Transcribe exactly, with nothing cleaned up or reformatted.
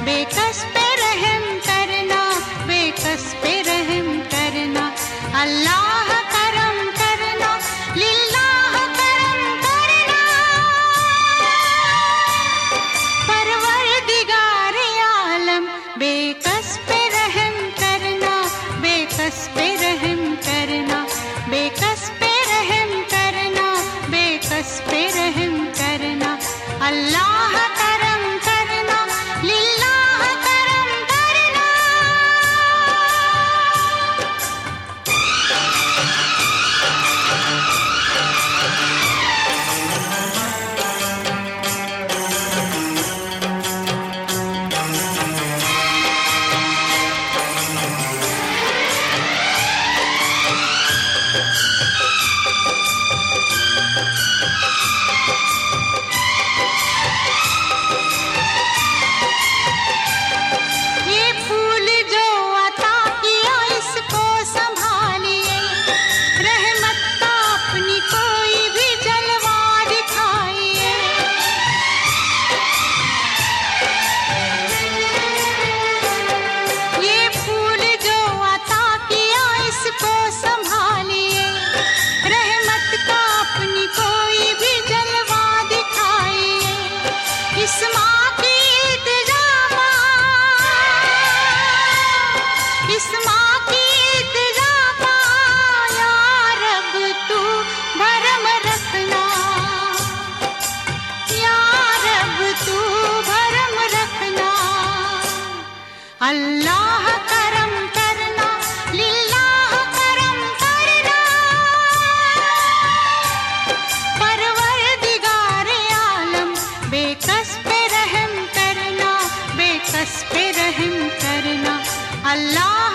बेकस पे रहम करना, बेकस पे रहम करना। अल्लाह करम करना, लिल्लाह करम करना। परवरदिगार आलम बेकस पे रहम करना, बेकस पे रहम करना, बेकस पे रहम करना, बेकस पे रहम करना। अल्लाह करम करना, लिल्लाह करम करना। ये फूल जो अता किया इसको संभालिए, रहमत का अपनी कोई भी जलवा दिखाइए। ये फूल जो अता किया इसको संभालिए, रहमत का अपनी कोई भी जलवा दिखाइए। इस माँ की इल्तिजा इस माँ की इल्तिजा या रब तू भरम रखना, या रब तू भरम रखना। अल्लाह करम करना, लिल्लाह करम करना। परवरदिगार आलम बेकस पे रहम करना, बेकस पे रहम करना। अल्लाह